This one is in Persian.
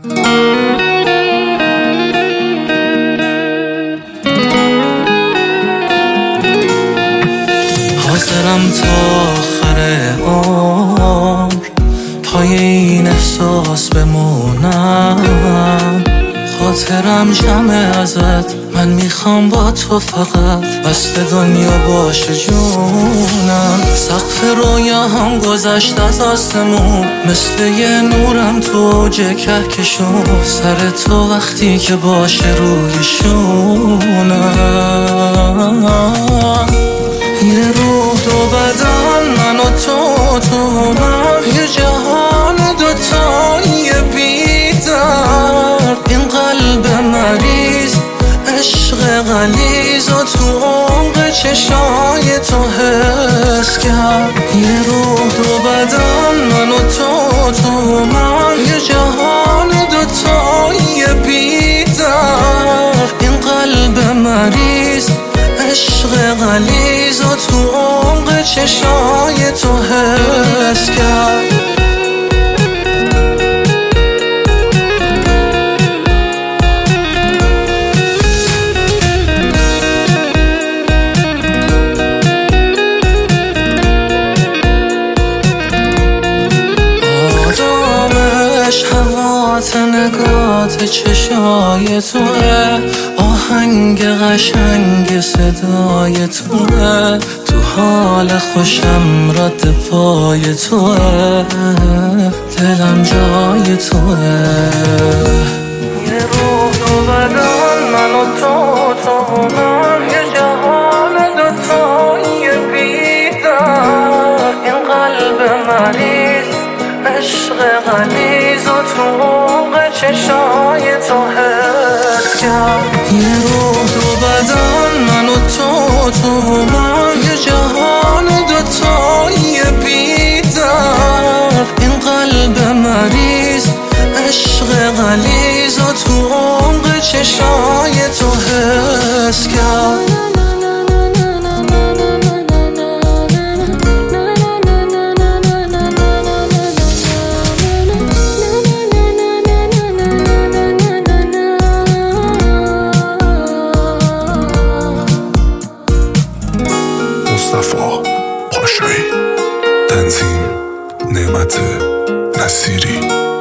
حاضرم تا آخر عمر پای این احساس بمونم. خاطرم جمع ازت، من میخوام با تو فقط بسته دنیا باشه جونم. سقف رویاهام گذشت از آسمون، مثل یه نورم تو اوج کهکشون. سر تو وقتی که باشه روی شونم. یه روح دو بدن، من و تو من، یه جهان دوتایی بی‌درد. این قلب مریض عشق غلیظ و تو عمق چشای تو حس کرد. یه روح دو بدن، من و تو من، یه جهان دوتایی بی‌درد. این قلب مریض عشق غلیظ و تو عمق چشای تو حس کرد. آرامش هوات نگات چشای توه، آهنگ قشنگ صدای توه، تو حال خوشم رد پای توه، دلم جای توه. یه روح دو بدن، من و تو من، یه جهان دوتایی بی‌درد. این قلب مریض عشق غلیظ و تو عمق چشای تو حس کرد. یه روح دو بدن، من و تو من، یه جهان دوتایی بی‌درد. این قلب مریض عشق غلیظ و تو عمق چشای تو حس کرد. مصطفی پاشایی، تنظیم نعمت نصیری.